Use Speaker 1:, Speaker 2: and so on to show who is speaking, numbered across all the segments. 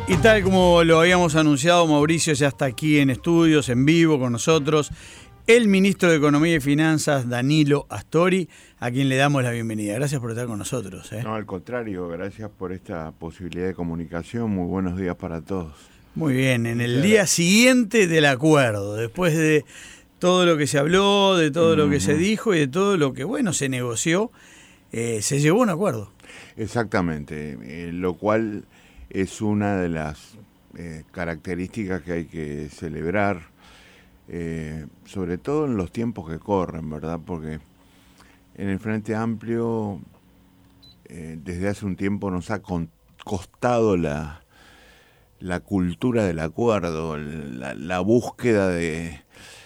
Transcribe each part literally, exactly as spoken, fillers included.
Speaker 1: Y tal como lo habíamos anunciado, Mauricio ya está aquí en estudios, en vivo con nosotros, el ministro de Economía y Finanzas, Danilo Astori, a quien le damos la bienvenida. Gracias por estar con nosotros. ¿eh?
Speaker 2: No, al contrario, gracias por esta posibilidad de comunicación. Muy buenos días para todos.
Speaker 1: Muy bien, en el día siguiente del acuerdo, después de todo lo que se habló, de todo lo que se dijo y de todo lo que, bueno, se negoció, eh, se llegó a un acuerdo.
Speaker 2: Exactamente, eh, lo cual es una de las eh, características que hay que celebrar, eh, sobre todo en los tiempos que corren, ¿verdad? Porque en el Frente Amplio, eh, desde hace un tiempo nos ha con, costado la, la cultura del acuerdo, la, la búsqueda de,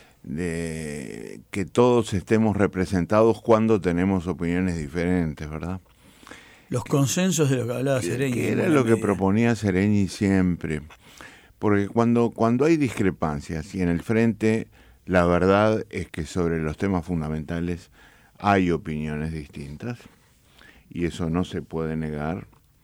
Speaker 2: de que todos estemos representados cuando tenemos opiniones diferentes, ¿verdad?
Speaker 1: Los consensos de lo que hablaba Sereñi.
Speaker 2: Que era lo que proponía Sereñi siempre. Porque cuando, cuando hay discrepancias, y en el frente la verdad es que sobre los temas fundamentales hay opiniones distintas, y eso no se puede negar,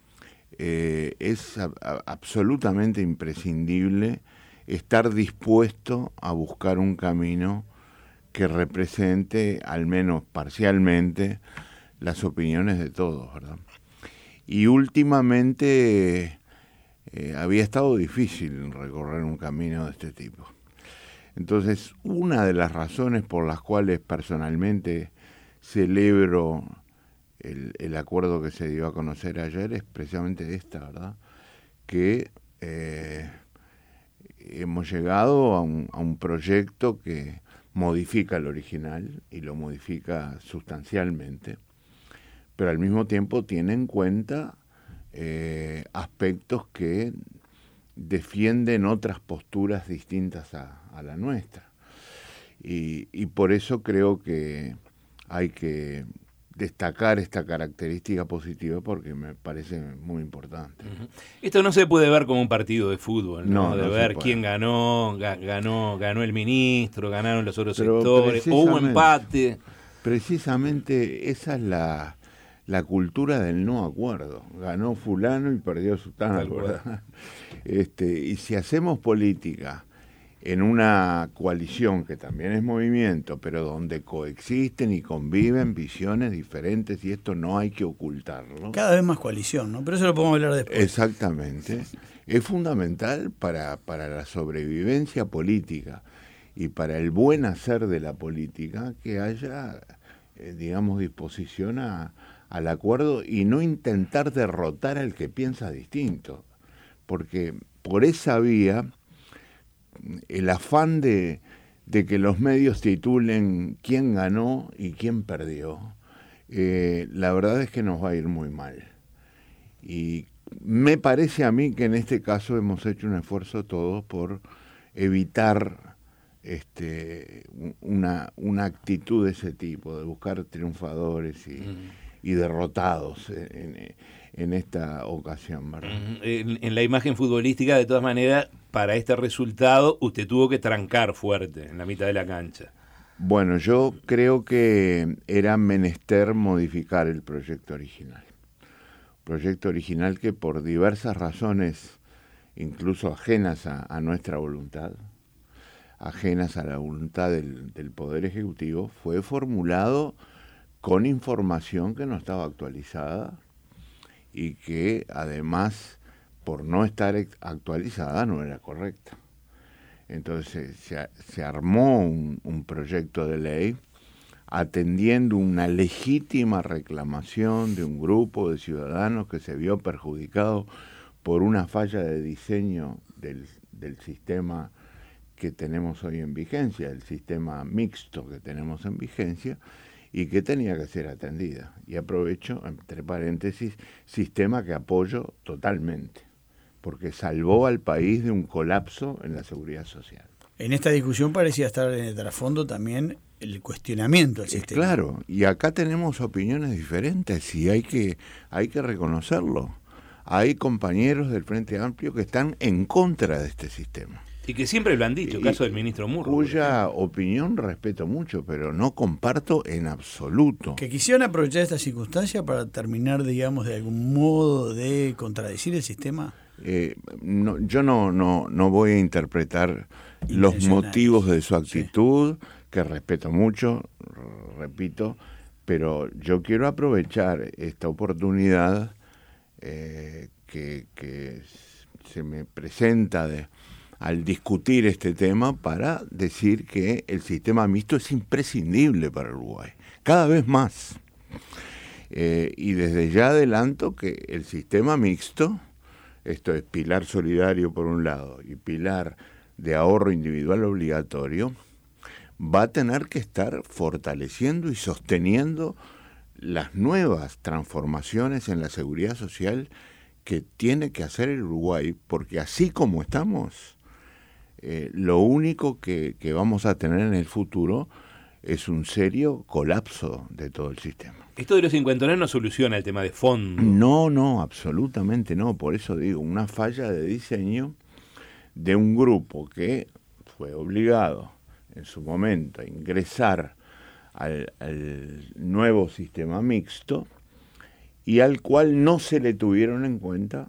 Speaker 2: eh, es a, a, absolutamente imprescindible estar dispuesto a buscar un camino que represente, al menos parcialmente, las opiniones de todos, ¿verdad? Y últimamente eh, había estado difícil recorrer un camino de este tipo. Entonces, una de las razones por las cuales personalmente celebro el, el acuerdo que se dio a conocer ayer es precisamente esta, ¿verdad? Que eh, hemos llegado a un, a un proyecto que modifica el original y lo modifica sustancialmente, pero al mismo tiempo tiene en cuenta eh, aspectos que defienden otras posturas distintas a, a la nuestra. Y, y por eso creo que hay que destacar esta característica positiva porque me parece muy importante.
Speaker 3: Uh-huh. Esto no se puede ver como un partido de fútbol, ¿no?
Speaker 2: no
Speaker 3: de
Speaker 2: no
Speaker 3: ver quién ganó, ga- ganó, ganó el ministro, ganaron los otros
Speaker 2: Pero
Speaker 3: sectores, o hubo empate.
Speaker 2: Precisamente esa es la... la cultura del no acuerdo. Ganó fulano y perdió sutano, ¿verdad? Este, y si hacemos política en una coalición que también es movimiento, pero donde coexisten y conviven visiones diferentes, y esto no hay que ocultarlo.
Speaker 1: Cada vez más coalición, ¿no? Pero eso lo podemos hablar después.
Speaker 2: Exactamente. Es fundamental para, para la sobrevivencia política y para el buen hacer de la política que haya, eh, digamos, disposición a al acuerdo y no intentar derrotar al que piensa distinto, porque por esa vía el afán de, de que los medios titulen quién ganó y quién perdió, eh, la verdad es que nos va a ir muy mal. Y me parece a mí que en este caso hemos hecho un esfuerzo todos por evitar este, una, una actitud de ese tipo, de buscar triunfadores y... Mm. y derrotados en, en esta ocasión, ¿verdad?
Speaker 3: En, en la imagen futbolística, de todas maneras, para este resultado, usted tuvo que trancar fuerte en la mitad de la cancha.
Speaker 2: Bueno, yo creo que era menester modificar el proyecto original. Proyecto original que por diversas razones, incluso ajenas a, a nuestra voluntad, ajenas a la voluntad del, del Poder Ejecutivo, fue formulado con información que no estaba actualizada y que además, por no estar actualizada, no era correcta. Entonces se, se armó un, un proyecto de ley atendiendo una legítima reclamación de un grupo de ciudadanos que se vio perjudicado por una falla de diseño del, del sistema que tenemos hoy en vigencia, el sistema mixto que tenemos en vigencia, y que tenía que ser atendida. Y aprovecho, entre paréntesis, sistema que apoyo totalmente, porque salvó al país de un colapso en la seguridad social.
Speaker 1: En esta discusión parecía estar en el trasfondo también el cuestionamiento del sistema.
Speaker 2: Claro, y acá tenemos opiniones diferentes y hay que, hay que reconocerlo. Hay compañeros del Frente Amplio que están en contra de este sistema.
Speaker 3: Y que siempre lo han dicho, el caso del ministro Murro.
Speaker 2: Cuya opinión respeto mucho, pero no comparto en absoluto.
Speaker 1: Que quisieran aprovechar esta circunstancia para terminar, digamos, de algún modo de contradecir el sistema.
Speaker 2: Eh, no, yo no, no, no voy a interpretar los motivos de su actitud, sí, que respeto mucho, repito, pero yo quiero aprovechar esta oportunidad eh, que, que se me presenta de, al discutir este tema para decir que el sistema mixto es imprescindible para Uruguay, cada vez más. Eh, y desde ya adelanto que el sistema mixto, esto es pilar solidario por un lado y pilar de ahorro individual obligatorio, va a tener que estar fortaleciendo y sosteniendo las nuevas transformaciones en la seguridad social que tiene que hacer el Uruguay, porque así como estamos, eh, lo único que, que vamos a tener en el futuro es un serio colapso de todo el sistema.
Speaker 3: Esto de los cincuentones no soluciona el tema de fondo.
Speaker 2: No, no, absolutamente no. Por eso digo, una falla de diseño de un grupo que fue obligado en su momento a ingresar al, al nuevo sistema mixto y al cual no se le tuvieron en cuenta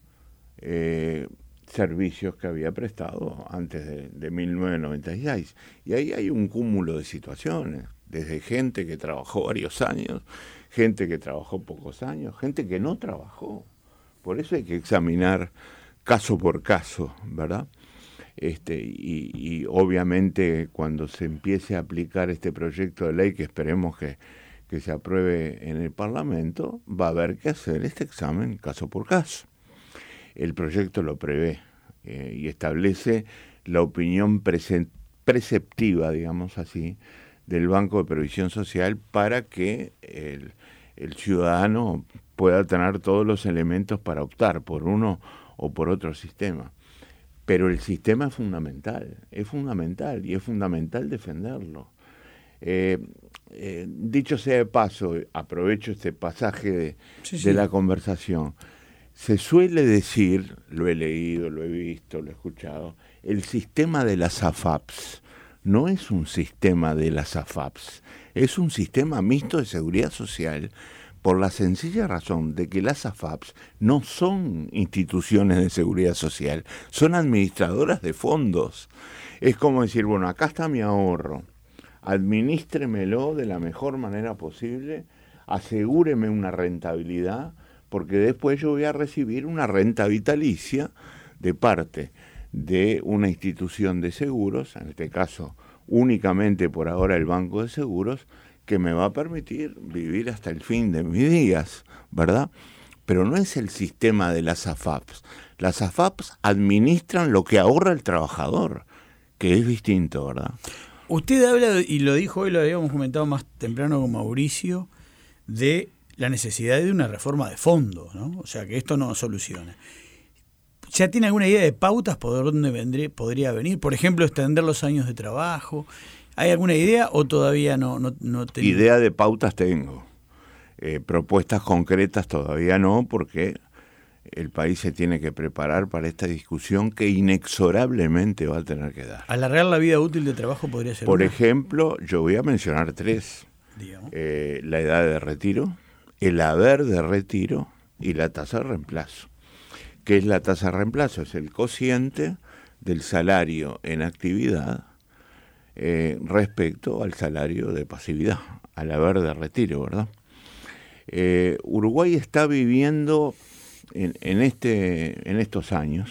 Speaker 2: eh, servicios que había prestado antes de, de mil novecientos noventa y seis. Y ahí hay un cúmulo de situaciones, desde gente que trabajó varios años, gente que trabajó pocos años, gente que no trabajó. Por eso hay que examinar caso por caso, ¿verdad? Este, y, y obviamente cuando se empiece a aplicar este proyecto de ley, que esperemos que, que se apruebe en el Parlamento, va a haber que hacer este examen caso por caso. El proyecto lo prevé eh, y establece la opinión prese- preceptiva, digamos así, del Banco de Previsión Social para que el, el ciudadano pueda tener todos los elementos para optar por uno o por otro sistema. Pero el sistema es fundamental, es fundamental y es fundamental defenderlo. Eh, eh, dicho sea de paso, aprovecho este pasaje de, sí, sí. de la conversación. Se suele decir, lo he leído, lo he visto, lo he escuchado, el sistema de las A F A Ps. No es un sistema de las A F A Ps, es un sistema mixto de seguridad social por la sencilla razón de que las A F A Ps no son instituciones de seguridad social, son administradoras de fondos. Es como decir, bueno, acá está mi ahorro, administremelo de la mejor manera posible, asegúreme una rentabilidad, porque después yo voy a recibir una renta vitalicia de parte de una institución de seguros, en este caso únicamente por ahora el Banco de Seguros, que me va a permitir vivir hasta el fin de mis días, ¿verdad? Pero no es el sistema de las A F A Ps. Las A F A Ps administran lo que ahorra el trabajador, que es distinto, ¿verdad?
Speaker 1: Usted habla, y lo dijo hoy, lo habíamos comentado más temprano con Mauricio, de la necesidad de una reforma de fondo, ¿no? O sea, que esto no soluciona. ¿Ya tiene alguna idea de pautas por dónde vendré, podría venir? Por ejemplo, extender los años de trabajo. ¿Hay alguna idea o todavía no, no, no tengo?
Speaker 2: Idea de pautas tengo. Eh, propuestas concretas todavía no, porque el país se tiene que preparar para esta discusión que inexorablemente va a tener que dar.
Speaker 1: ¿Alargar la vida útil de trabajo podría ser
Speaker 2: Por
Speaker 1: una?
Speaker 2: ejemplo, yo voy a mencionar tres. Eh, la edad de retiro, el haber de retiro y la tasa de reemplazo. ¿Qué es la tasa de reemplazo? Es el cociente del salario en actividad eh, respecto al salario de pasividad, al haber de retiro, ¿verdad? Eh, Uruguay está viviendo en, en, este, en estos años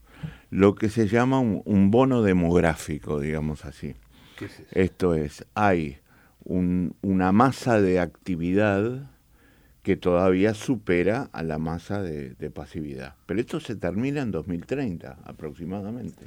Speaker 2: lo que se llama un, un bono demográfico, digamos así. ¿Qué es eso? Esto es, hay un, una masa de actividad que todavía supera a la masa de, de pasividad. Pero esto se termina en dos mil treinta aproximadamente.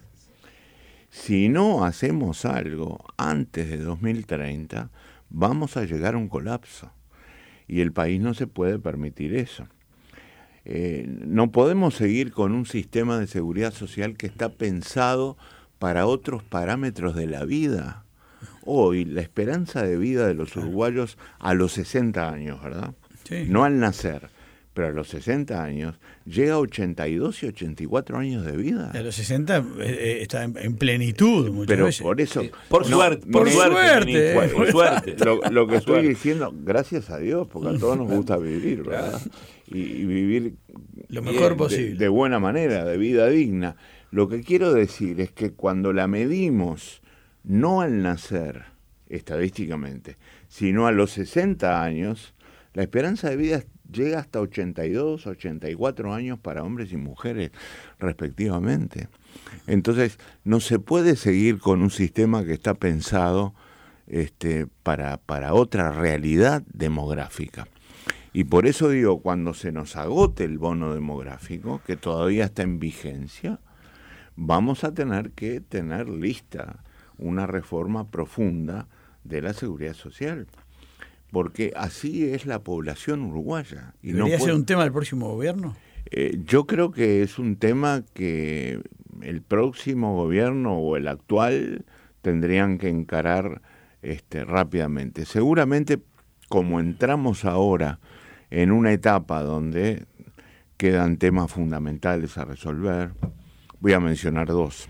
Speaker 2: Si no hacemos algo antes de dos mil treinta, vamos a llegar a un colapso. Y el país no se puede permitir eso. Eh, no podemos seguir con un sistema de seguridad social que está pensado para otros parámetros de la vida. Hoy, la esperanza de vida de los uruguayos a los sesenta años, ¿verdad? Sí. No al nacer, pero a los sesenta años, llega a ochenta y dos y ochenta y cuatro años de vida.
Speaker 1: A los sesenta eh, está en, en plenitud muchas
Speaker 2: pero
Speaker 1: veces.
Speaker 2: por eso...
Speaker 3: Sí. Por
Speaker 2: no,
Speaker 3: suerte.
Speaker 1: Por suerte.
Speaker 3: Por, por suerte.
Speaker 2: Lo, lo que estoy diciendo, gracias a Dios, porque a todos nos gusta vivir, ¿verdad? Y, y vivir
Speaker 1: lo mejor
Speaker 2: Bien,
Speaker 1: posible.
Speaker 2: De, de buena manera, de vida digna. Lo que quiero decir es que cuando la medimos, no al nacer, estadísticamente, sino a los sesenta años, la esperanza de vida llega hasta ochenta y dos, ochenta y cuatro años para hombres y mujeres, respectivamente. Entonces, no se puede seguir con un sistema que está pensado este, para, para otra realidad demográfica. Y por eso digo, cuando se nos agote el bono demográfico, que todavía está en vigencia, vamos a tener que tener lista una reforma profunda de la seguridad social, porque así es la población uruguaya. Y
Speaker 1: ¿Debería
Speaker 2: no puede,
Speaker 1: ser un tema del próximo gobierno?
Speaker 2: Eh, yo creo que es un tema que el próximo gobierno o el actual tendrían que encarar este, rápidamente. Seguramente, como entramos ahora en una etapa donde quedan temas fundamentales a resolver, voy a mencionar dos.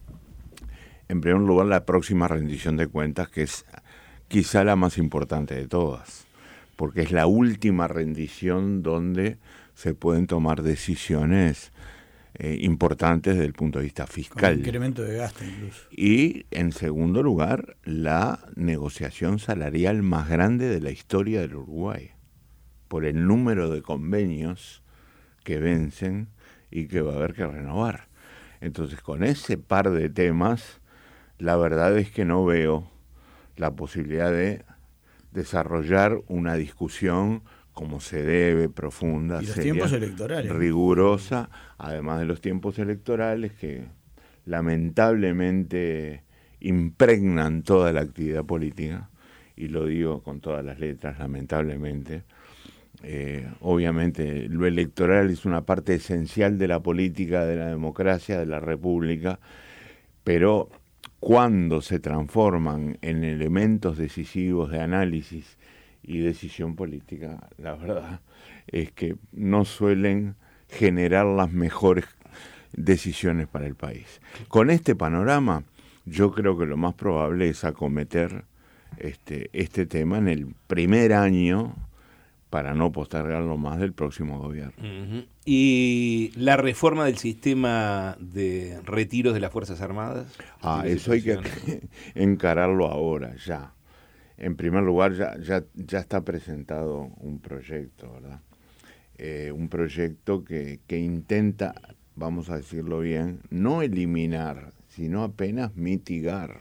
Speaker 2: En primer lugar, la próxima rendición de cuentas, que es quizá la más importante de todas, porque es la última rendición donde se pueden tomar decisiones eh, importantes desde el punto de vista fiscal.
Speaker 1: Con incremento de gasto incluso.
Speaker 2: Y, en segundo lugar, la negociación salarial más grande de la historia del Uruguay, por el número de convenios que vencen y que va a haber que renovar. Entonces, con ese par de temas, la verdad es que no veo la posibilidad de desarrollar una discusión como se debe, profunda,
Speaker 1: y los
Speaker 2: seria,
Speaker 1: tiempos electorales,
Speaker 2: rigurosa, además de los tiempos electorales que lamentablemente impregnan toda la actividad política, y lo digo con todas las letras, lamentablemente. Eh, obviamente lo electoral es una parte esencial de la política, de la democracia, de la república, pero cuando se transforman en elementos decisivos de análisis y decisión política, la verdad es que no suelen generar las mejores decisiones para el país. Con este panorama, yo creo que lo más probable es acometer este, este tema en el primer año, para no postergarlo más, del próximo gobierno.
Speaker 3: Uh-huh. ¿Y la reforma del sistema de retiros de las Fuerzas Armadas?
Speaker 2: Ah, eso hay que encararlo ahora, ya. En primer lugar, ya, ya, ya está presentado un proyecto, ¿verdad? Eh, un proyecto que, que intenta, vamos a decirlo bien, no eliminar, sino apenas mitigar,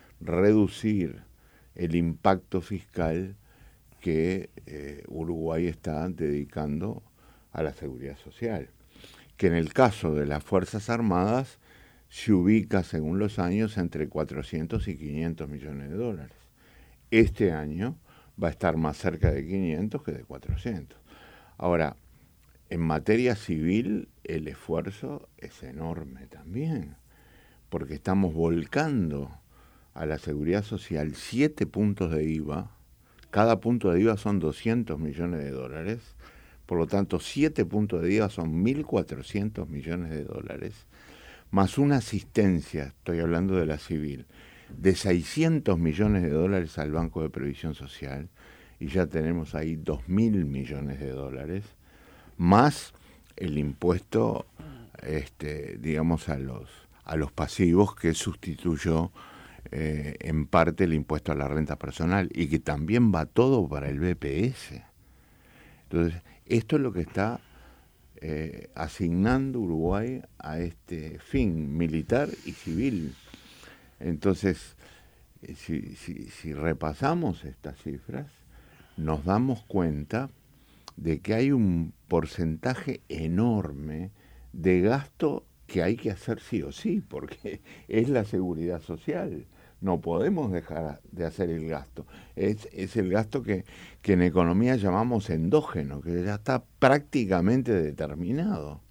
Speaker 2: reducir el impacto fiscal que eh, Uruguay está dedicando a la seguridad social, que en el caso de las Fuerzas Armadas se ubica, según los años, entre cuatrocientos y quinientos millones de dólares. Este año va a estar más cerca de quinientos que de cuatrocientos. Ahora, en materia civil, el esfuerzo es enorme también, porque estamos volcando a la seguridad social siete puntos de I V A. Cada punto de I V A son doscientos millones de dólares, por lo tanto siete puntos de I V A son mil cuatrocientos millones de dólares, más una asistencia, estoy hablando de la civil, de seiscientos millones de dólares al Banco de Previsión Social, y ya tenemos ahí dos mil millones de dólares, más el impuesto, este, digamos, a los, a los pasivos que sustituyó Eh, en parte el impuesto a la renta personal, y que también va todo para el B P S. Entonces, esto es lo que está eh, asignando Uruguay a este fin militar y civil. Entonces, eh, si, si, si repasamos estas cifras, nos damos cuenta de que hay un porcentaje enorme de gasto que hay que hacer sí o sí, porque es la seguridad social. No podemos dejar de hacer el gasto. Es, es el gasto que, que en economía llamamos endógeno, que ya está prácticamente determinado.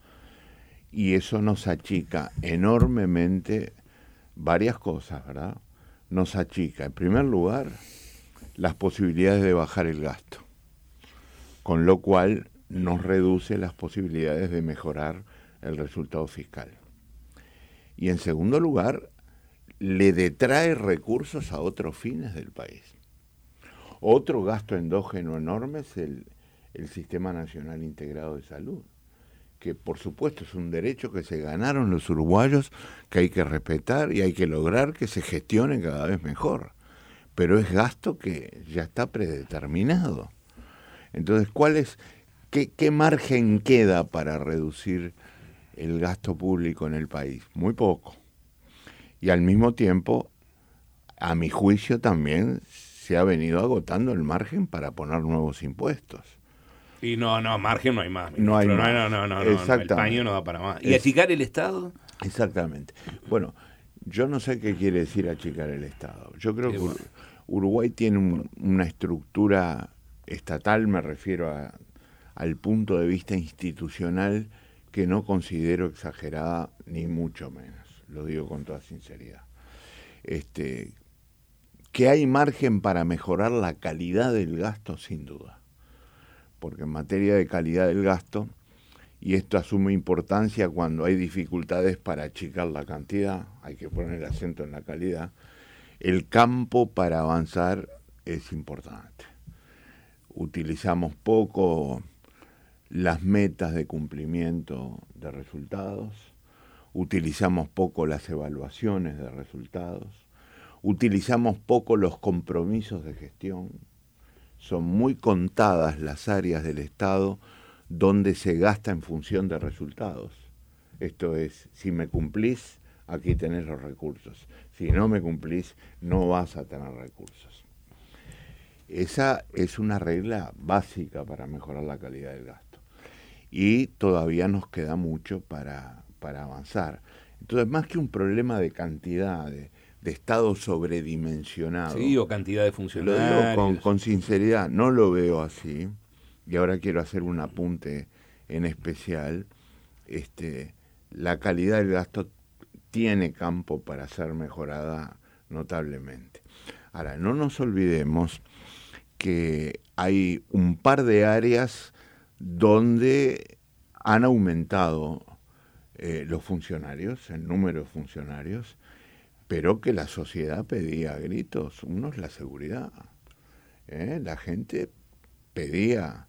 Speaker 2: Y eso nos achica enormemente varias cosas, ¿verdad? Nos achica, en primer lugar, las posibilidades de bajar el gasto, con lo cual nos reduce las posibilidades de mejorar el resultado fiscal. Y en segundo lugar, le detrae recursos a otros fines del país. Otro gasto endógeno enorme es el, el Sistema Nacional Integrado de Salud, que por supuesto es un derecho que se ganaron los uruguayos, que hay que respetar y hay que lograr que se gestione cada vez mejor. Pero es gasto que ya está predeterminado. Entonces, ¿cuál es, qué, qué margen queda para reducir el gasto público en el país? Muy poco. Y al mismo tiempo, a mi juicio también se ha venido agotando el margen para poner nuevos impuestos.
Speaker 3: Y no, no, margen no hay más. Ministro.
Speaker 2: No hay
Speaker 3: no,
Speaker 2: más.
Speaker 3: No, no, no, no, no, el paño no da para más. ¿Y
Speaker 2: Es,
Speaker 3: achicar el Estado?
Speaker 2: Exactamente. Bueno, yo no sé qué quiere decir achicar el Estado. Yo creo que
Speaker 3: bueno.
Speaker 2: Uruguay tiene un, una estructura estatal, me refiero a, al punto de vista institucional, que no considero exagerada, ni mucho menos. Lo digo con toda sinceridad. Este, que hay margen para mejorar la calidad del gasto, sin duda. Porque en materia de calidad del gasto, y esto asume importancia cuando hay dificultades para achicar la cantidad, hay que poner acento en la calidad, el campo para avanzar es importante. Utilizamos poco las metas de cumplimiento de resultados, utilizamos poco las evaluaciones de resultados, utilizamos poco los compromisos de gestión. Son muy contadas las áreas del Estado donde se gasta en función de resultados. Esto es, si me cumplís, aquí tenés los recursos. Si no me cumplís, no vas a tener recursos. Esa es una regla básica para mejorar la calidad del gasto. Y todavía nos queda mucho para, para avanzar. Entonces, más que un problema de cantidad, de, de Estado sobredimensionado.
Speaker 3: Sí, o cantidad de funcionarios.
Speaker 2: Lo digo con, con sinceridad, no lo veo así. Y ahora quiero hacer un apunte en especial. Este, la calidad del gasto tiene campo para ser mejorada notablemente. Ahora, no nos olvidemos que hay un par de áreas donde han aumentado eh, los funcionarios, el número de funcionarios, pero que la sociedad pedía a gritos. Uno es la seguridad. ¿eh? La gente pedía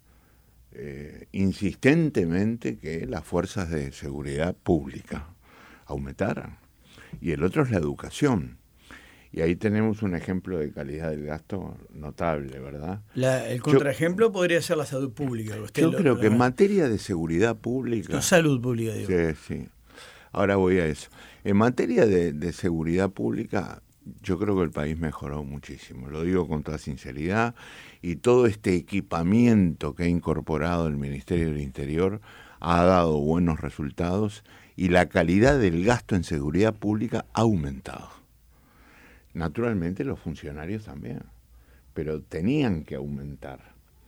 Speaker 2: eh, insistentemente que las fuerzas de seguridad pública aumentaran. Y el otro es la educación. Y ahí tenemos un ejemplo de calidad del gasto notable, ¿verdad?
Speaker 1: La, el contraejemplo yo, podría ser la salud pública. Usted
Speaker 2: yo
Speaker 1: lo,
Speaker 2: creo
Speaker 1: lo
Speaker 2: que en materia de seguridad pública...
Speaker 1: No, salud pública, digo.
Speaker 2: Sí, sí. Ahora voy a eso. En materia de, de seguridad pública, yo creo que el país mejoró muchísimo. Lo digo con toda sinceridad. Y todo este equipamiento que ha incorporado el Ministerio del Interior ha dado buenos resultados y la calidad del gasto en seguridad pública ha aumentado. Naturalmente los funcionarios también, pero tenían que aumentar.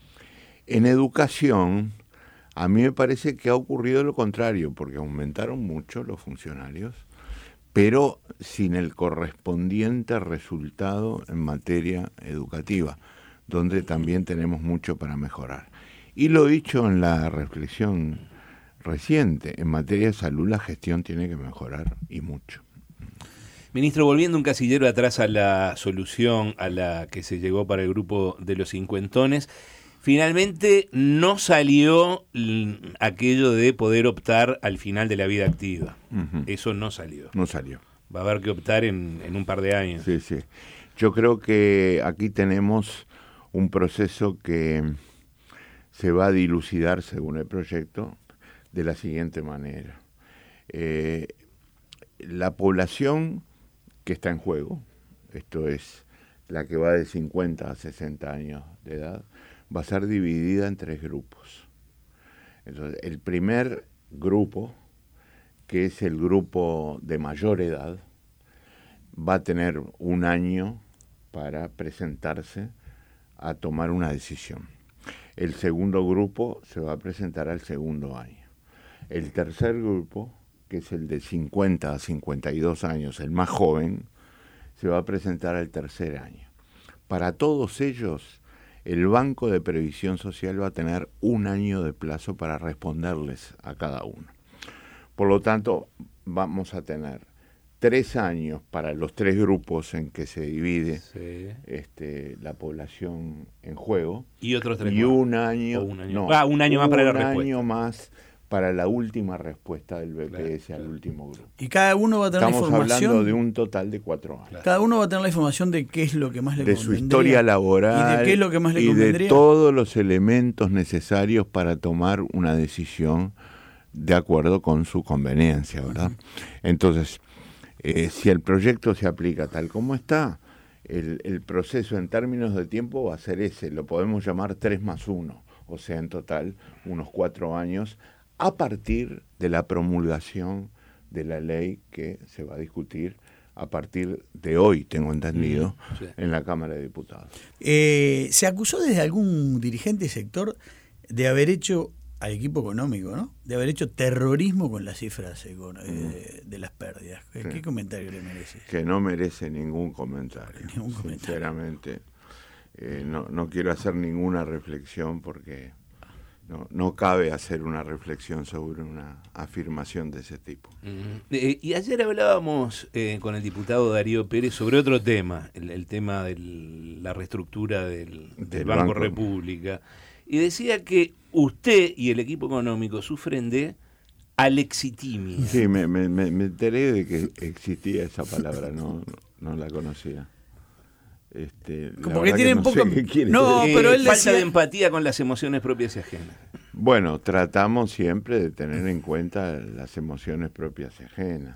Speaker 2: En educación, a mí me parece que ha ocurrido lo contrario, porque aumentaron mucho los funcionarios, pero sin el correspondiente resultado en materia educativa, donde también tenemos mucho para mejorar. Y lo dicho en la reflexión reciente, en materia de salud la gestión tiene que mejorar y mucho.
Speaker 3: Ministro, volviendo un casillero atrás a la solución a la que se llegó para el grupo de los cincuentones, finalmente no salió aquello de poder optar al final de la vida activa. Uh-huh. Eso no salió.
Speaker 2: No salió.
Speaker 3: Va a haber que optar en, en un par de años.
Speaker 2: Sí, sí. Yo creo que aquí tenemos un proceso que se va a dilucidar, según el proyecto, de la siguiente manera. Eh, la población que está en juego, esto es la que va de cincuenta a sesenta años de edad, va a ser dividida en tres grupos. Entonces, el primer grupo, que es el grupo de mayor edad, va a tener un año para presentarse a tomar una decisión. El segundo grupo se va a presentar al segundo año. El tercer grupo, que es el de cincuenta a cincuenta y dos años, el más joven, se va a presentar al tercer año. Para todos ellos, el Banco de Previsión Social va a tener un año de plazo para responderles a cada uno. Por lo tanto, vamos a tener tres años para los tres grupos en que se divide sí. este, la población en juego.
Speaker 3: Y otros tres
Speaker 2: y
Speaker 3: más.
Speaker 2: un año,
Speaker 3: un año,
Speaker 2: no,
Speaker 3: ah, un año más para la respuesta.
Speaker 2: Un año más para la última respuesta del B P S
Speaker 3: Claro,
Speaker 2: al
Speaker 3: claro.
Speaker 2: último grupo.
Speaker 1: Y cada uno va a tener
Speaker 2: Estamos
Speaker 1: la información.
Speaker 2: hablando de un total de cuatro años.
Speaker 1: Cada uno va a tener la información de qué es lo que más le
Speaker 2: De
Speaker 1: convendría.
Speaker 2: su historia laboral
Speaker 1: y de qué es lo que más le
Speaker 2: y de
Speaker 1: convendría.
Speaker 2: todos los elementos necesarios para tomar una decisión de acuerdo con su conveniencia, ¿verdad? Uh-huh. Entonces, eh, si el proyecto se aplica tal como está, el, el proceso en términos de tiempo va a ser ese, lo podemos llamar tres más uno, o sea, en total unos cuatro años, a partir de la promulgación de la ley que se va a discutir a partir de hoy, tengo entendido, mm, sí. en la Cámara de Diputados.
Speaker 1: Eh, se acusó desde algún dirigente sector de haber hecho, al equipo económico, ¿no? De haber hecho terrorismo con las cifras eh, con, eh, de las pérdidas. ¿Qué, sí. ¿Qué comentario le merece?
Speaker 2: Que no merece ningún comentario.
Speaker 1: Ningún comentario.
Speaker 2: Sinceramente, eh, no, no quiero hacer ninguna reflexión porque... No, no cabe hacer una reflexión sobre una afirmación de ese tipo.
Speaker 3: Uh-huh. Eh, y ayer hablábamos eh, con el diputado Darío Pérez sobre otro tema, el, el tema de la reestructura del, del, del Banco, Banco República, y decía que usted y el equipo económico sufren de alexitimia.
Speaker 2: Sí, me, me, me enteré de que existía esa palabra, no, no, no la conocía. Este,
Speaker 1: porque tienen
Speaker 2: no
Speaker 1: poco
Speaker 2: sé
Speaker 1: no,
Speaker 3: eh,
Speaker 1: pero él
Speaker 3: falta
Speaker 1: decía...
Speaker 3: de empatía con las emociones propias y ajenas.
Speaker 2: Bueno, tratamos siempre de tener en cuenta las emociones propias y ajenas.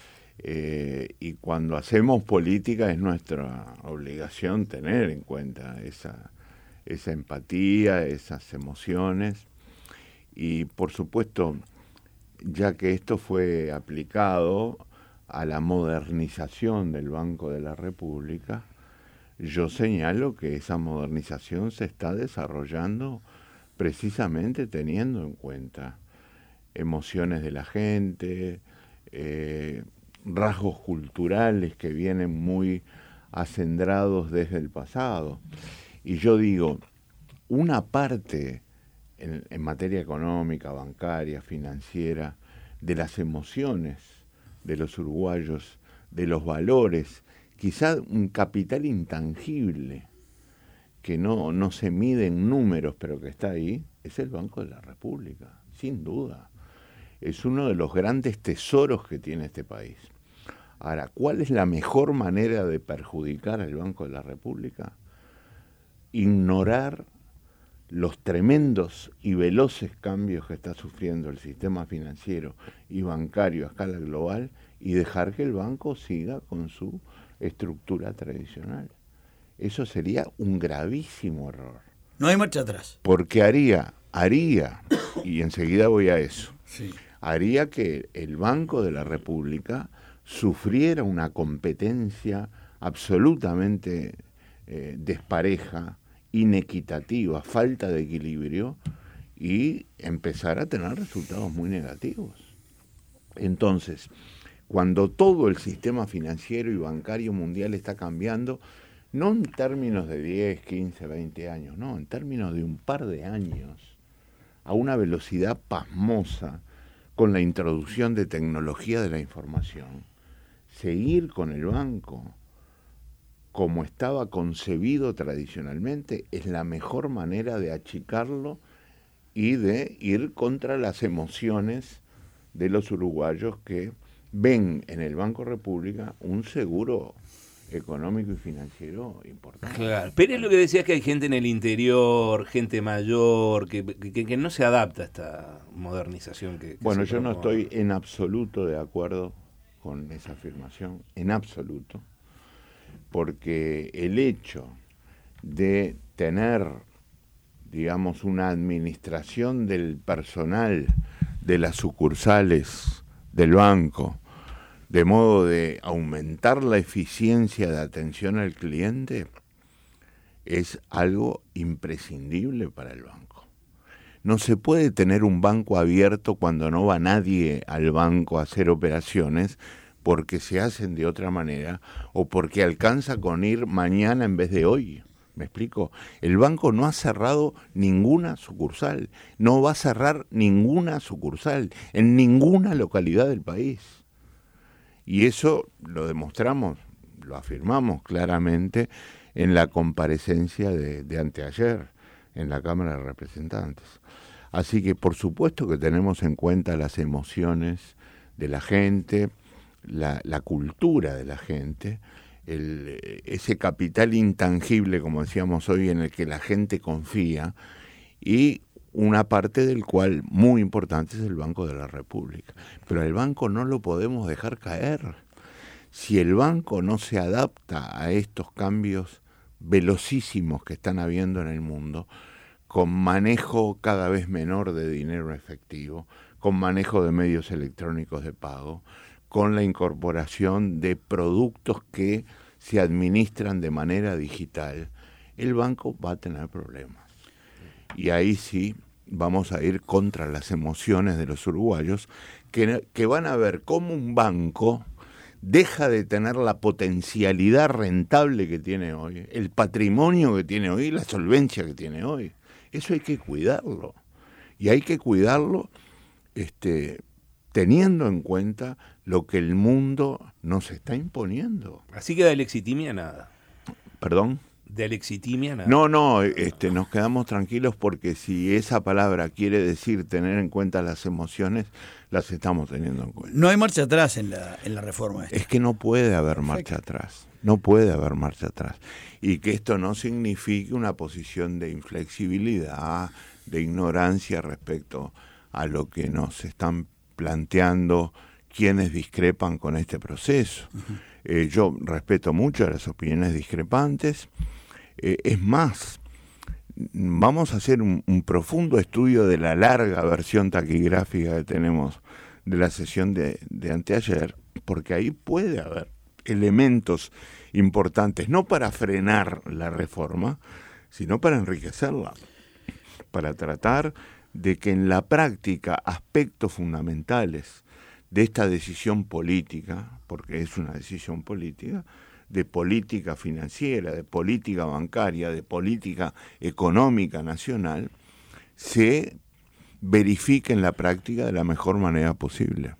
Speaker 2: Eh, y cuando hacemos política es nuestra obligación tener en cuenta esa, esa empatía, esas emociones. Y por supuesto, ya que esto fue aplicado a la modernización del Banco de la República, yo señalo que esa modernización se está desarrollando precisamente teniendo en cuenta emociones de la gente, eh, rasgos culturales que vienen muy acendrados desde el pasado. Y yo digo, una parte en, en materia económica, bancaria, financiera, de las emociones de los uruguayos, de los valores, quizá un capital intangible que no, no se mide en números, pero que está ahí, es el Banco de la República, sin duda. Es uno de los grandes tesoros que tiene este país. Ahora, ¿cuál es la mejor manera de perjudicar al Banco de la República? Ignorar los tremendos y veloces cambios que está sufriendo el sistema financiero y bancario a escala global y dejar que el banco siga con su estructura tradicional. Eso sería un gravísimo error.
Speaker 1: No hay marcha atrás.
Speaker 2: Porque haría, haría, y enseguida voy a eso,
Speaker 1: sí.
Speaker 2: haría que el Banco de la República sufriera una competencia absolutamente eh, despareja, inequitativa, falta de equilibrio, y empezar a tener resultados muy negativos. Entonces, cuando todo el sistema financiero y bancario mundial está cambiando, no en términos de diez, quince, veinte años, no, en términos de un par de años, a una velocidad pasmosa, con la introducción de tecnología de la información, seguir con el banco como estaba concebido tradicionalmente es la mejor manera de achicarlo y de ir contra las emociones de los uruguayos que ven en el Banco República un seguro económico y financiero importante.
Speaker 3: Claro, pero es lo que decías, que hay gente en el interior, gente mayor, que, que, que no se adapta a esta modernización que, que
Speaker 2: Bueno,
Speaker 3: se
Speaker 2: yo no
Speaker 3: propone.
Speaker 2: estoy en absoluto de acuerdo con esa afirmación, en absoluto, porque el hecho de tener, digamos, una administración del personal de las sucursales del banco, de modo de aumentar la eficiencia de atención al cliente, es algo imprescindible para el banco. No se puede tener un banco abierto cuando no va nadie al banco a hacer operaciones porque se hacen de otra manera o porque alcanza con ir mañana en vez de hoy. ¿Me explico? El banco no ha cerrado ninguna sucursal, no va a cerrar ninguna sucursal en ninguna localidad del país. Y eso lo demostramos, lo afirmamos claramente en la comparecencia de, de anteayer en la Cámara de Representantes. Así que por supuesto que tenemos en cuenta las emociones de la gente, la, la cultura de la gente, el, ese capital intangible, como decíamos hoy, en el que la gente confía, y una parte del cual muy importante es el Banco de la República. Pero el banco no lo podemos dejar caer. Si el banco no se adapta a estos cambios velocísimos que están habiendo en el mundo, con manejo cada vez menor de dinero efectivo, con manejo de medios electrónicos de pago, con la incorporación de productos que se administran de manera digital, el banco va a tener problemas. Y ahí sí vamos a ir contra las emociones de los uruguayos, que, que van a ver cómo un banco deja de tener la potencialidad rentable que tiene hoy, el patrimonio que tiene hoy, la solvencia que tiene hoy. Eso hay que cuidarlo. Y hay que cuidarlo este, teniendo en cuenta lo que el mundo nos está imponiendo.
Speaker 3: Así que de Alexitimia nada.
Speaker 2: ¿Perdón?
Speaker 3: De Alexitimia nada.
Speaker 2: No, no, este, nos quedamos tranquilos porque si esa palabra quiere decir tener en cuenta las emociones, las estamos teniendo en cuenta.
Speaker 1: No hay marcha atrás en la, en la reforma esta.
Speaker 2: Es que no puede haber marcha atrás, no puede haber marcha atrás. Y que esto no signifique una posición de inflexibilidad, de ignorancia respecto a lo que nos están planteando quienes discrepan con este proceso. Uh-huh. Eh, yo respeto mucho las opiniones discrepantes. Eh, es más, vamos a hacer un, un profundo estudio de la larga versión taquigráfica que tenemos de la sesión de, de anteayer, porque ahí puede haber elementos importantes, no para frenar la reforma, sino para enriquecerla, para tratar de que en la práctica aspectos fundamentales de esta decisión política, porque es una decisión política, de política financiera, de política bancaria, de política económica nacional, se verifique en la práctica de la mejor manera posible.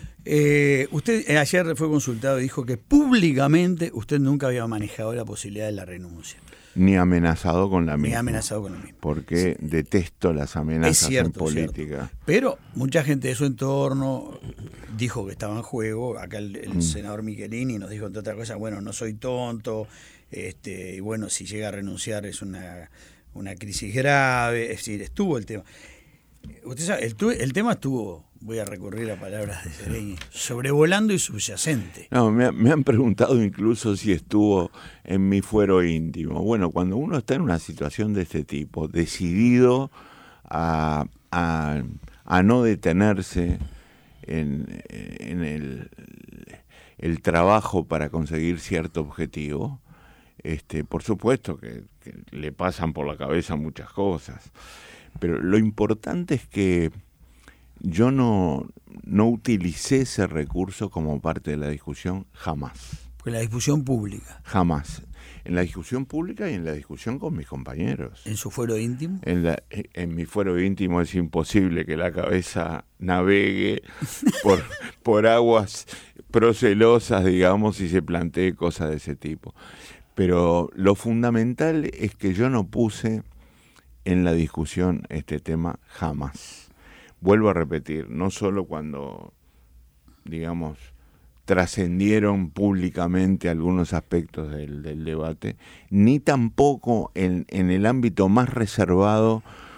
Speaker 1: Eh, usted eh, ayer fue consultado y dijo que públicamente usted nunca había manejado la posibilidad de la renuncia.
Speaker 2: Ni amenazado con la misma.
Speaker 1: Ni amenazado con la misma.
Speaker 2: Porque sí, detesto las amenazas
Speaker 1: es cierto,
Speaker 2: en política.
Speaker 1: Cierto. Pero mucha gente de su entorno dijo que estaba en juego. Acá el, el mm. senador Michelini nos dijo, entre otras cosas, bueno, no soy tonto, este, y bueno, si llega a renunciar es una, una crisis grave. Es decir, estuvo el tema. Usted sabe, el, el tema estuvo, voy a recurrir a palabras de Sereñi, sobrevolando y subyacente.
Speaker 2: No, me, me han preguntado incluso si estuvo en mi fuero íntimo. Bueno, cuando uno está en una situación de este tipo, decidido a, a, a no detenerse en, en el, el trabajo para conseguir cierto objetivo, este, por supuesto que, que le pasan por la cabeza muchas cosas. Pero lo importante es que yo no, no utilicé ese recurso como parte de la discusión jamás.
Speaker 1: Porque la discusión pública.
Speaker 2: Jamás. En la discusión pública y en la discusión con mis compañeros.
Speaker 1: ¿En su fuero íntimo?
Speaker 2: En, la, en mi fuero íntimo es imposible que la cabeza navegue por, por aguas procelosas, digamos, y se plantee cosas de ese tipo. Pero lo fundamental es que yo no puse en la discusión este tema jamás. Vuelvo a repetir, no solo cuando, digamos, trascendieron públicamente algunos aspectos del, del debate, ni tampoco en, en el ámbito más reservado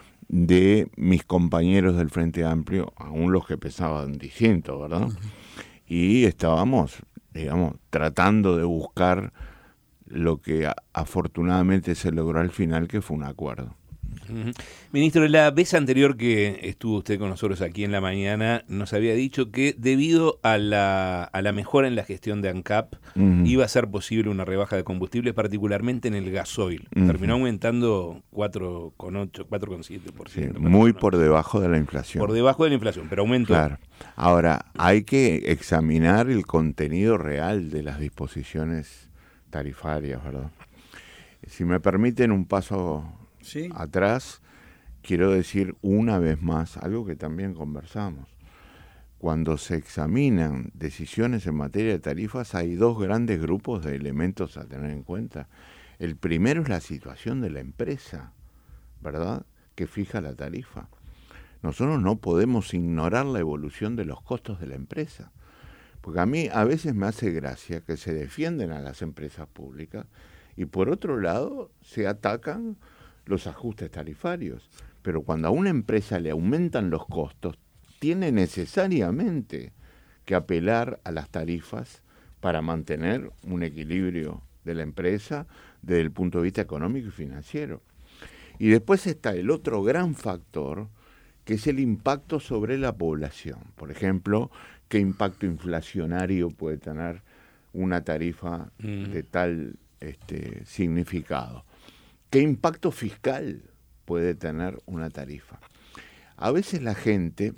Speaker 2: de mis compañeros del Frente Amplio, aún los que pensaban distinto, ¿verdad? Uh-huh. Y estábamos, digamos, tratando de buscar lo que a, afortunadamente se logró al final, que fue un acuerdo.
Speaker 3: Uh-huh. Ministro, la vez anterior que estuvo usted con nosotros aquí en la mañana nos había dicho que debido a la, a la mejora en la gestión de ANCAP uh-huh. iba a ser posible una rebaja de combustibles, particularmente en el gasoil. Uh-huh. Terminó aumentando cuatro coma ocho, cuatro coma siete por ciento.
Speaker 2: Sí, muy por debajo de la inflación.
Speaker 3: Por debajo de la inflación, pero aumentó.
Speaker 2: Claro. Ahora, hay que examinar el contenido real de las disposiciones tarifarias, ¿verdad? Si me permiten un paso ¿Sí? atrás, quiero decir una vez más algo que también conversamos. Cuando se examinan decisiones en materia de tarifas, hay dos grandes grupos de elementos a tener en cuenta. El primero es la situación de la empresa, ¿verdad?, que fija la tarifa. nosotros no podemos ignorar la evolución de los costos de la empresa. Porque a mí a veces me hace gracia que se defienden a las empresas públicas y por otro lado se atacan los ajustes tarifarios. Pero cuando a una empresa le aumentan los costos, tiene necesariamente que apelar a las tarifas para mantener un equilibrio de la empresa desde el punto de vista económico y financiero. Y después está el otro gran factor, que es el impacto sobre la población. Por ejemplo, qué impacto inflacionario puede tener una tarifa mm. de tal este, significado. ¿Qué impacto fiscal puede tener una tarifa? A veces la gente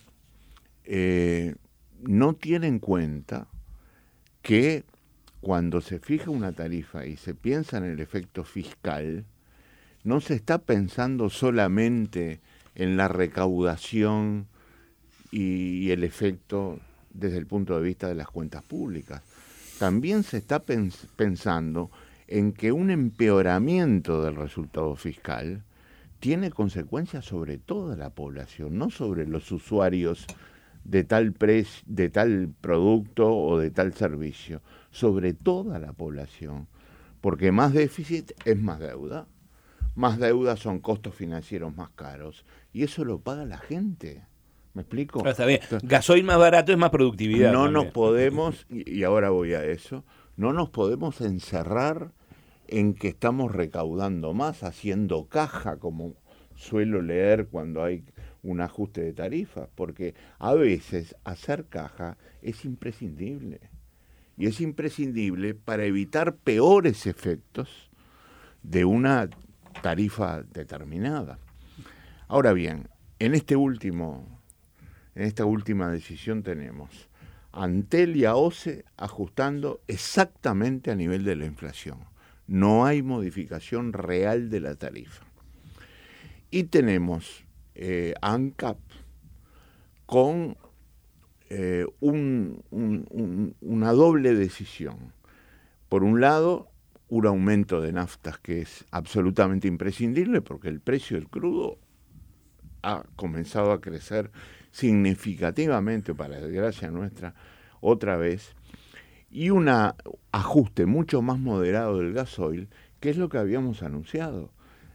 Speaker 2: eh, no tiene en cuenta que cuando se fija una tarifa y se piensa en el efecto fiscal, no se está pensando solamente en la recaudación y, y el efecto desde el punto de vista de las cuentas públicas. También se está pens- pensando en que un empeoramiento del resultado fiscal tiene consecuencias sobre toda la población, no sobre los usuarios de tal pre- de tal producto o de tal servicio, sobre toda la población, porque más déficit es más deuda, más deuda son costos financieros más caros, y eso lo paga la gente. ¿Me explico?
Speaker 3: Ah, está bien. Gasoil más barato es más productividad.
Speaker 2: No
Speaker 3: también.
Speaker 2: nos podemos, y ahora voy a eso, no nos podemos encerrar en que estamos recaudando más, haciendo caja, como suelo leer cuando hay un ajuste de tarifas, porque a veces hacer caja es imprescindible. Y es imprescindible para evitar peores efectos de una tarifa determinada. Ahora bien, en este último, en esta última decisión tenemos Antel y A O C E ajustando exactamente a nivel de la inflación. No hay modificación real de la tarifa. Y tenemos eh, ANCAP con eh, un, un, un, una doble decisión. Por un lado, un aumento de naftas que es absolutamente imprescindible porque el precio del crudo ha comenzado a crecer significativamente, para desgracia nuestra, otra vez, y un ajuste mucho más moderado del gasoil, que es lo que habíamos anunciado.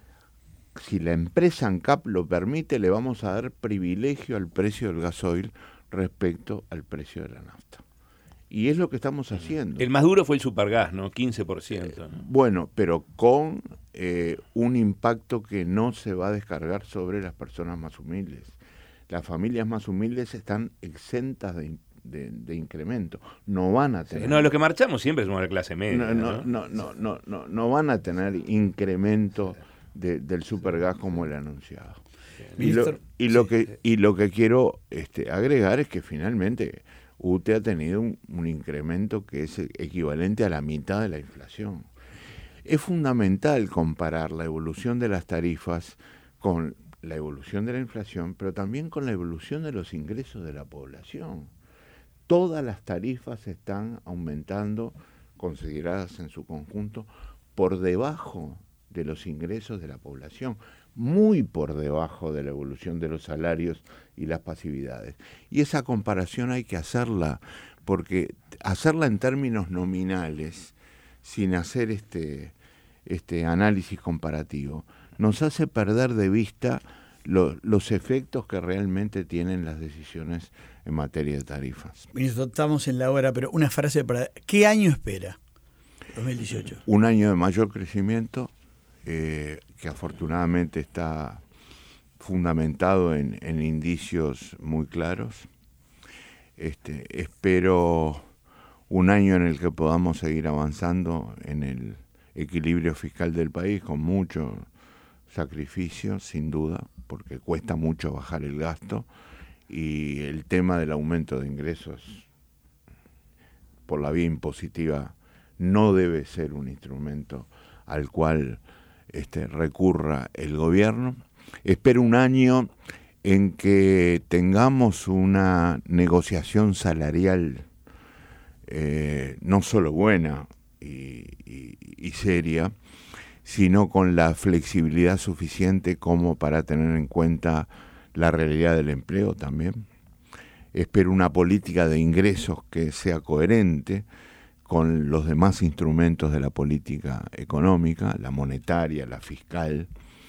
Speaker 2: Si la empresa ANCAP lo permite, le vamos a dar privilegio al precio del gasoil respecto al precio de la nafta. Y es lo que estamos haciendo.
Speaker 3: El más duro fue el Supergas, ¿no? quince por ciento. ¿no?
Speaker 2: Eh, bueno, pero con eh, un impacto que no se va a descargar sobre las personas más humildes. Las familias más humildes están exentas de, de, de incremento. No van a tener...
Speaker 3: No, los que marchamos siempre somos la clase media.
Speaker 2: No, no, no, no, no, no, no van a tener incremento de, del Supergas como el anunciado. Y lo, y lo que y lo que quiero este, agregar es que finalmente U T E ha tenido un, un incremento que es equivalente a la mitad de la inflación. Es fundamental comparar la evolución de las tarifas con la evolución de la inflación, pero también con la evolución de los ingresos de la población. Todas las tarifas están aumentando, consideradas en su conjunto, por debajo de los ingresos de la población, muy por debajo de la evolución de los salarios y las pasividades. Y esa comparación hay que hacerla, porque hacerla en términos nominales, sin hacer este, este análisis comparativo, nos hace perder de vista lo, los efectos que realmente tienen las decisiones en materia de tarifas.
Speaker 1: Ministro, estamos en la hora, pero una frase para... ¿Qué año espera? dos mil dieciocho.
Speaker 2: Un año de mayor crecimiento, eh, que afortunadamente está fundamentado en, en indicios muy claros. Este, espero un año en el que podamos seguir avanzando en el equilibrio fiscal del país con mucho sacrificio, sin duda, porque cuesta mucho bajar el gasto, y el tema del aumento de ingresos por la vía impositiva no debe ser un instrumento al cual este, recurra el gobierno. Espero un año en que tengamos una negociación salarial eh, no solo buena y, y, y seria, sino con la flexibilidad suficiente como para tener en cuenta la realidad del empleo también. Espero una política de ingresos que sea coherente con los demás instrumentos de la política económica, la monetaria, la fiscal.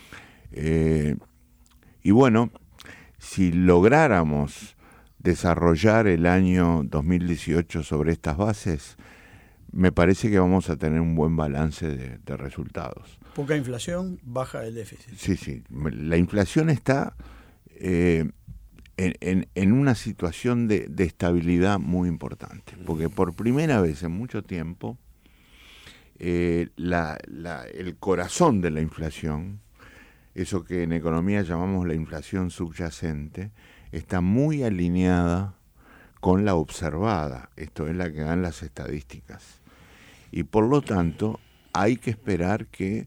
Speaker 2: Eh, y bueno, si lográramos desarrollar el año dos mil dieciocho sobre estas bases, me parece que vamos a tener un buen balance de, de resultados.
Speaker 1: Poca inflación, baja el déficit.
Speaker 2: Sí, sí. La inflación está eh, en, en, en una situación de, de estabilidad muy importante, porque por primera vez en mucho tiempo eh, la, la, el corazón de la inflación, eso que en economía llamamos la inflación subyacente, está muy alineada con la observada, esto es la que dan las estadísticas. Y por lo tanto hay que esperar que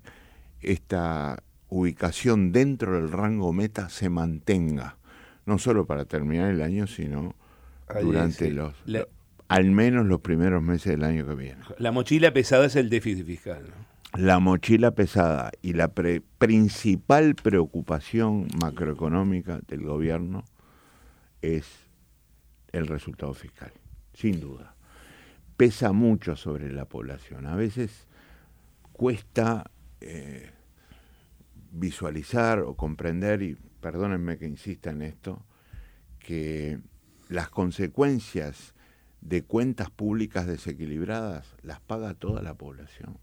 Speaker 2: esta ubicación dentro del rango meta se mantenga, no solo para terminar el año, sino Ahí durante sí. los, la, lo, al menos los primeros meses del año que viene.
Speaker 3: La mochila pesada es el déficit fiscal, ¿no?
Speaker 2: La mochila pesada y la pre, principal preocupación macroeconómica del gobierno es el resultado fiscal, sin duda. Pesa mucho sobre la población. A veces cuesta eh, visualizar o comprender, y perdónenme que insista en esto, que las consecuencias de cuentas públicas desequilibradas las paga toda la población.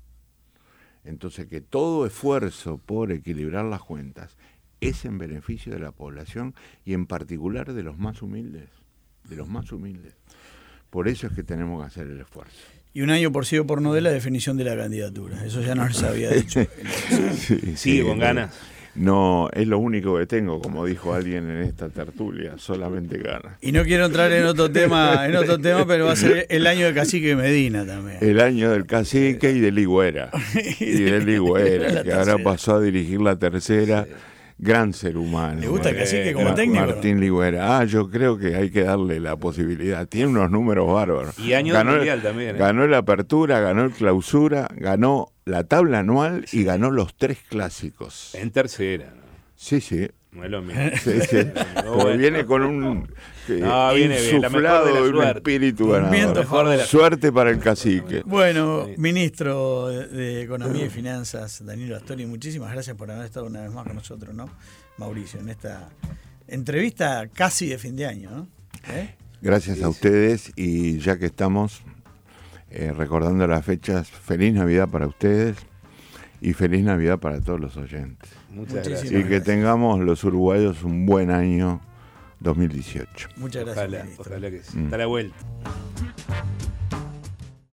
Speaker 2: Entonces, que todo esfuerzo por equilibrar las cuentas es en beneficio de la población y en particular de los más humildes, de los más humildes. Por eso es que tenemos que hacer el esfuerzo.
Speaker 1: Y un año por sí o por no de la definición de la candidatura. Eso ya nos había dicho.
Speaker 3: sí, Sigue sí, con ganas.
Speaker 2: No, es lo único que tengo, como dijo alguien en esta tertulia, solamente ganas.
Speaker 1: Y no quiero entrar en otro tema, en otro tema, pero va a ser el año del cacique Medina también.
Speaker 2: El año del cacique y de Ligüera. y de Ligüera, que ahora pasó a dirigir la tercera. Sí. Gran ser humano.
Speaker 1: ¿Le gusta el cacique como técnico?
Speaker 2: Martín Ligüera. Ah, yo creo que hay que darle la posibilidad. Tiene unos números bárbaros.
Speaker 3: Y año
Speaker 2: ganó,
Speaker 3: mundial también. ¿eh?
Speaker 2: Ganó la apertura, ganó el clausura, ganó la tabla anual sí. y ganó los tres clásicos.
Speaker 3: En tercera. ¿No?
Speaker 2: Sí, sí.
Speaker 3: No es lo mismo.
Speaker 2: Sí, sí. No, bueno. Viene con un eh,
Speaker 3: no, viene
Speaker 2: insuflado
Speaker 3: bien,
Speaker 2: de un espíritu ganador.
Speaker 1: Mejor
Speaker 2: de la... Suerte para el cacique.
Speaker 1: Bueno, ministro de Economía y Finanzas, Danilo Astori, muchísimas gracias por haber estado una vez más con nosotros, ¿no? Mauricio, en esta entrevista casi de fin de año, ¿no? ¿Eh?
Speaker 2: Gracias sí, a ustedes y ya que estamos eh, recordando las fechas, feliz Navidad para ustedes y feliz Navidad para todos los oyentes.
Speaker 3: Muchas gracias.
Speaker 2: Y que
Speaker 3: gracias.
Speaker 2: tengamos los uruguayos un buen año dos mil dieciocho.
Speaker 1: Muchas gracias.
Speaker 3: Ojalá, ojalá que sí. Mm. Hasta la vuelta.